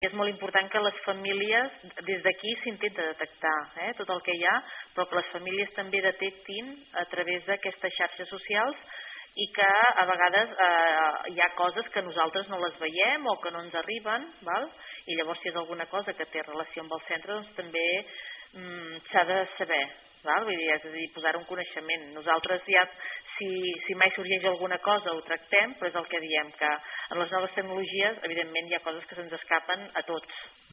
És molt important que les famílies, des d'aquí s'intenta detectar tot el que hi ha, però que les famílies també detectin a través d'aquestes xarxes socials i que a vegades hi ha coses que nosaltres no les veiem o que no ens arriben, i llavors si és alguna cosa que té relació amb el centre doncs també s'ha de saber, vull dir, és a dir, posar un coneixement. Nosaltres ja, si mai sorgeix alguna cosa ho tractem, però és el que diem, que en les noves tecnologies evidentment hi ha coses que se'ns escapen a tots.